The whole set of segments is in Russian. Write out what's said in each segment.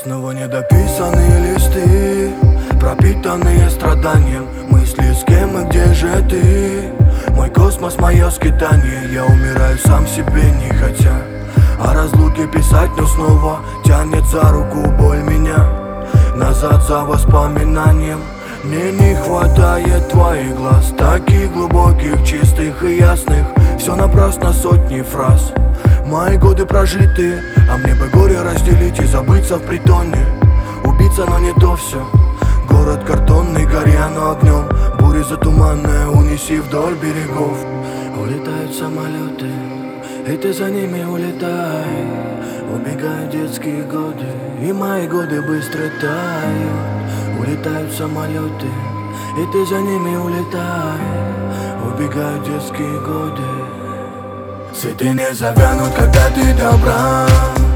Снова недописанные листы, пропитанные страданием. Мысли, с кем и где же ты? Мой космос, мое скитание. Я умираю сам себе не хотя о разлуке писать, но снова тянет за руку боль меня назад за воспоминанием. Мне не хватает твоих глаз, таких глубоких, чистых и ясных. Все напрасно, сотни фраз. Мои годы прожиты, а мне бы горе разделить и забыться в притоне. Убиться, но не то все. Город картонный, горя, но огнем. Буря затуманная, унеси вдоль берегов. Улетают самолеты, и ты за ними улетай. Убегают детские годы, и мои годы быстро тают. Улетают самолеты, и ты за ними улетай. Убегают детские годы. Цветы не завянут, когда ты добра.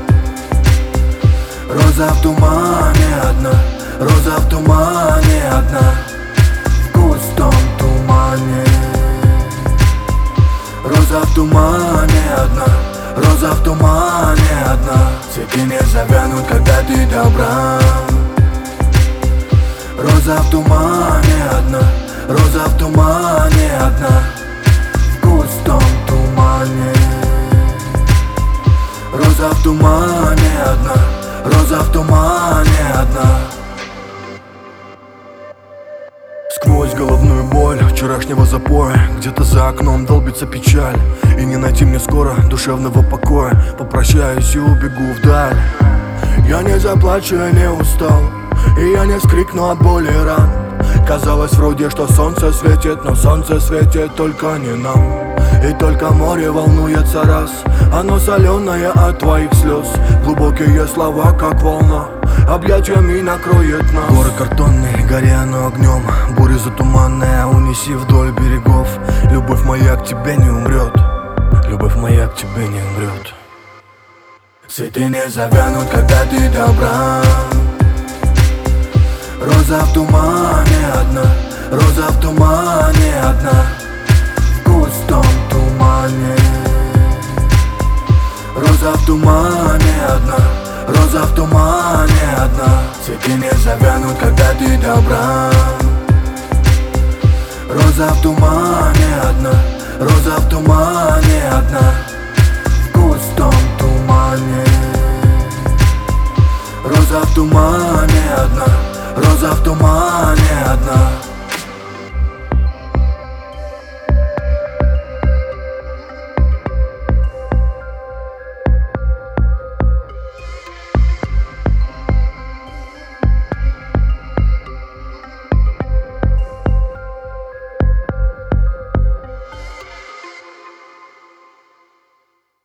Роза в тумане одна, роза в тумане одна, в густом тумане. Роза в тумане одна, роза в тумане одна. Цветы не завянут, когда ты добра. Роза в тумане одна, роза в тумане одна, в густом тумане. Роза в тумане одна, роза в тумане одна. Сквозь головную боль вчерашнего запоя где-то за окном долбится печаль. И не найти мне скоро душевного покоя. Попрощаюсь и убегу вдаль. Я не заплачу, я не устал, и я не вскрикну от боли ран. Казалось вроде, что солнце светит, но солнце светит только не нам. И только море волнуется раз, оно соленое от твоих слез. Глубокие слова, как волна, объятиями накроет нас. Город картонный, горя, но огнем. Буря затуманная, унеси вдоль берегов. Любовь моя к тебе не умрет, любовь моя к тебе не умрет. Цветы не завянут, когда ты добра. Роза в тумане одна, роза в тумане одна, в густом тумане. Роза в тумане одна, роза в тумане одна. Цветы не завянут, когда ты добра. Роза в тумане одна, роза в тумане одна, в густом тумане. Роза в тумане одна, роза в тумане одна.